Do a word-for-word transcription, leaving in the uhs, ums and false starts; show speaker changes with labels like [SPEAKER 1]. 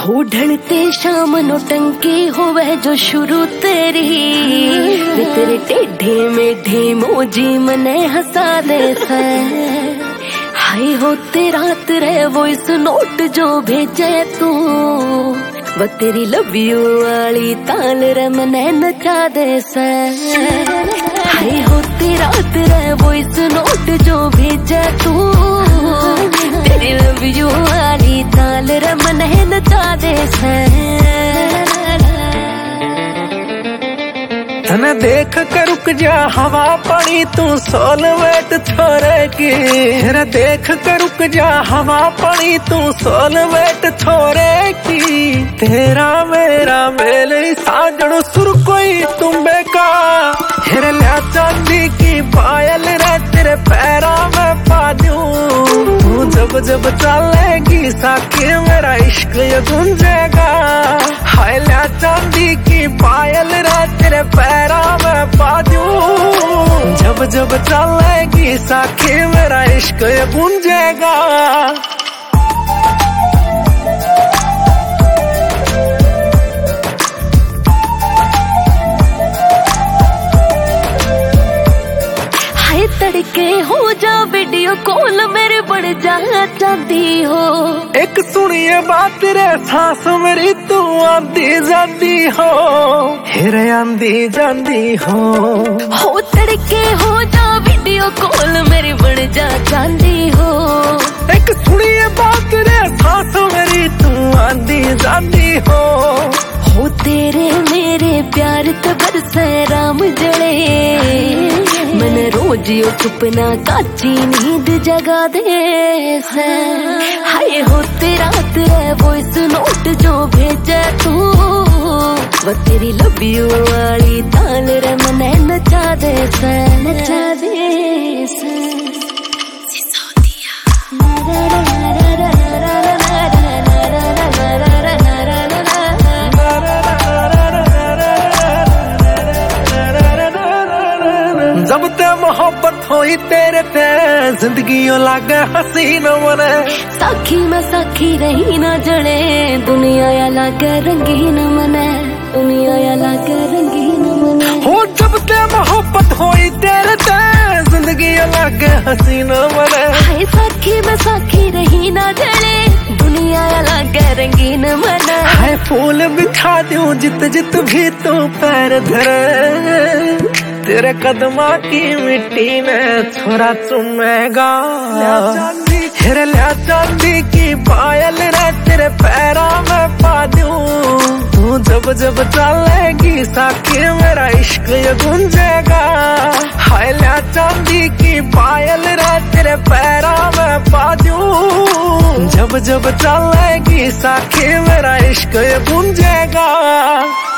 [SPEAKER 1] हो ढलते शाम नौटंकी हो वह जो शुरू तेरी वे तेरे टेढ़े मेढ़े मोजी मने हंसा दे से हाय होते रात रे वॉइस नोट जो भेजे तू वो तेरी लव यू वाली ताल रे मने नचा दे से हाय होते रात रे वॉइस नोट जो भेजे तू तेरी लव यू वाली ताल रे मने नचा दे से
[SPEAKER 2] तने देख कर रुक जा हवा पानी तू सोल वेट छोरे की तेरा देख कर रुक जा हवा पानी तू सोल वेट छोरे की तेरा मेरा मेल साजड़ सुर कोई तुम्बे का हेरे लिया चांदी की पायल रे तेरे पैरा में पा दूं तू जब जब चलेगी साकी मेरा इश्क ये गूंजेगा हाय लिया चांदी की पायल रे तेरे पैरा में पा दूं जब जब चलेगी साकी मेरा इश्क ये गूंजेगा।
[SPEAKER 1] हाय तड़के हो जा वीडियो कॉल मेरे बड़ जा चाहती हो
[SPEAKER 2] एक सुनिए बात रे सांस मेरी तू आंधी जाती हो हिरे आंधी जाती हो
[SPEAKER 1] हो तड़के हो जा वीडियो कॉल मेरी बड़ जा चाहती हो
[SPEAKER 2] एक सुनिए बात रे सांस मेरी तू आंधी जाती हो
[SPEAKER 1] हो तेरे मेरे प्यार ते बरसे राम जड़े मन रोज यो सुपना काची नींद जगा दे से हाय होते रात रे वॉइस नोट जो भेजे तू वो तेरी लव यू वाली ताल रे मने नचा दे से नचा दे से
[SPEAKER 2] जब ते मोहब्बत होई तेरे ते जिंदगी लागे हसीन मने
[SPEAKER 1] साखी में साखी रही ना जड़े दुनिया या लागे रंगीन मने दुनिया या लागे रंगीन मने
[SPEAKER 2] हो जब ते मोहब्बत होई तेरे ते जिंदगी लागे हसीन मने
[SPEAKER 1] हाय साखी में साखी रही ना जड़े दुनिया या लागे रंगीन मने
[SPEAKER 2] हाय फूल बिखा दूं जित जित भी तू पैर धरे तेरे कदमा की मिट्टी में छोरा चुमेगा हिरे लिया चांदी की पायल रे तेरे पैरा में पा दूं तू जब जब चलेगी साकी मेरा इश्क ये गूंजेगा हाय लिया चांदी की पायल रे तेरे पैरा में पा दूं जब जब चलेगी साकी मेरा इश्क ये गूंजेगा।